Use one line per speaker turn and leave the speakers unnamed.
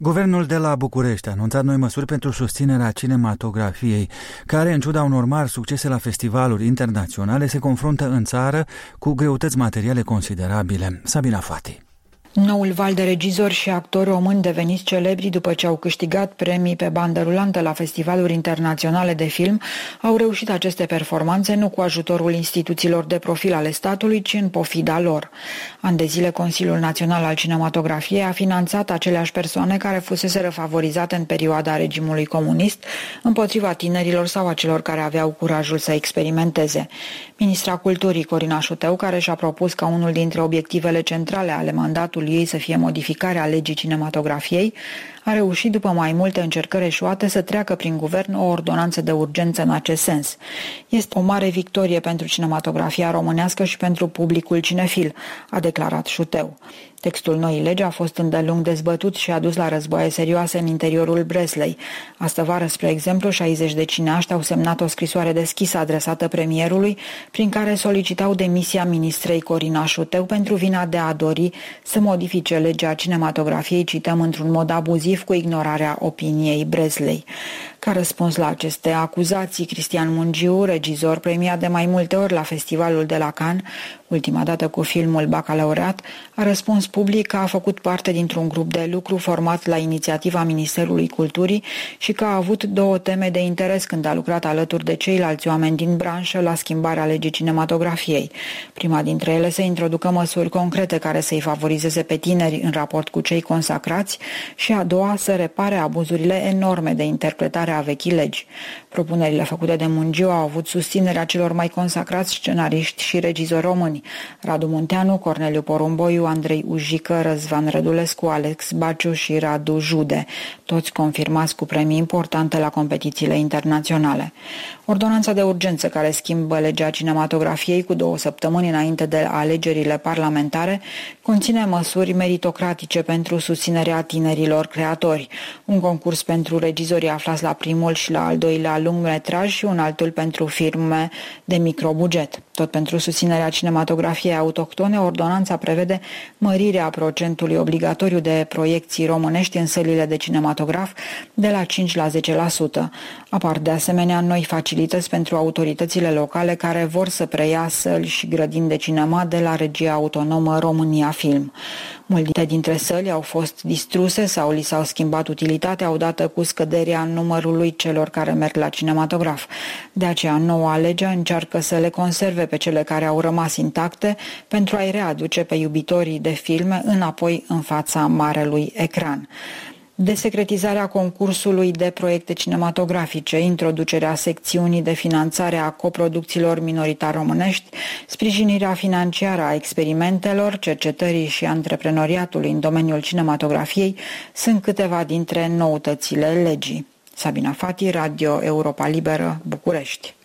Guvernul de la București a anunțat noi măsuri pentru susținerea cinematografiei, care, în ciuda unor mari succese la festivaluri internaționale, se confruntă în țară cu greutăți materiale considerabile. Sabina Fati.
Noul val de regizori și actori români deveniți celebri după ce au câștigat premii pe bandă rulantă la festivaluri internaționale de film au reușit aceste performanțe nu cu ajutorul instituțiilor de profil ale statului, ci în pofida lor. Ani de zile, Consiliul Național al Cinematografiei a finanțat aceleași persoane care fuseseră favorizate în perioada regimului comunist împotriva tinerilor sau a celor care aveau curajul să experimenteze. Ministra Culturii, Corina Șuteu, care și-a propus ca unul dintre obiectivele centrale ale mandatului ei să fie modificarea legii cinematografiei, a reușit după mai multe încercări eșuate să treacă prin guvern o ordonanță de urgență în acest sens. Este o mare victorie pentru cinematografia românească și pentru publicul cinefil, a declarat Șuteu. Textul noii legi a fost îndelung dezbătut și a dus la războaie serioase în interiorul Breslei. Astăvară, spre exemplu, 60 de cineaști au semnat o scrisoare deschisă adresată premierului, prin care solicitau demisia ministrei Corina Șuteu pentru vina de a dori să modifice legea cinematografiei, cităm, într-un mod abuziv, cu ignorarea opiniei Breslei. Ca răspuns la aceste acuzații, Cristian Mungiu, regizor premiat de mai multe ori la festivalul de la Cannes, ultima dată cu filmul Bacalaureat, a răspuns public că a făcut parte dintr-un grup de lucru format la inițiativa Ministerului Culturii și că a avut două teme de interes când a lucrat alături de ceilalți oameni din branșă la schimbarea legii cinematografiei. Prima dintre ele să introducă măsuri concrete care să-i favorizeze pe tineri în raport cu cei consacrați și a doua să repare abuzurile enorme de interpretare a vechii legi. Propunerile făcute de Mungiu au avut susținerea celor mai consacrați scenariști și regizori români: Radu Munteanu, Corneliu Porumboiu, Andrei Ujică, Răzvan Rădulescu, Alex Baciu și Radu Jude, toți confirmați cu premii importante la competițiile internaționale. Ordonanța de urgență care schimbă legea cinematografiei cu 2 săptămâni înainte de alegerile parlamentare conține măsuri meritocratice pentru susținerea tinerilor creatori, un concurs pentru regizorii aflați la primul și la al doilea lungmetraj și un altul pentru firme de microbuget. Tot pentru susținerea cinematografiei autohtone, ordonanța prevede mărirea procentului obligatoriu de proiecții românești în sălile de cinematograf de la 5 la 10%. Apar de asemenea noi facilități pentru autoritățile locale care vor să preia săli și grădini de cinema de la Regia Autonomă România Film. Multe dintre săli au fost distruse sau li s-au schimbat utilitatea odată cu scăderea numărului celor care merg la cinematograf. De aceea, noua lege încearcă să le conserve pe cele care au rămas intacte pentru a-i readuce pe iubitorii de filme înapoi în fața marelui ecran. Desecretizarea concursului de proiecte cinematografice, introducerea secțiunii de finanțare a coproducțiilor minoritar românești, sprijinirea financiară a experimentelor, cercetării și antreprenoriatului în domeniul cinematografiei sunt câteva dintre noutățile legii. Sabina Fati, Radio Europa Liberă, București.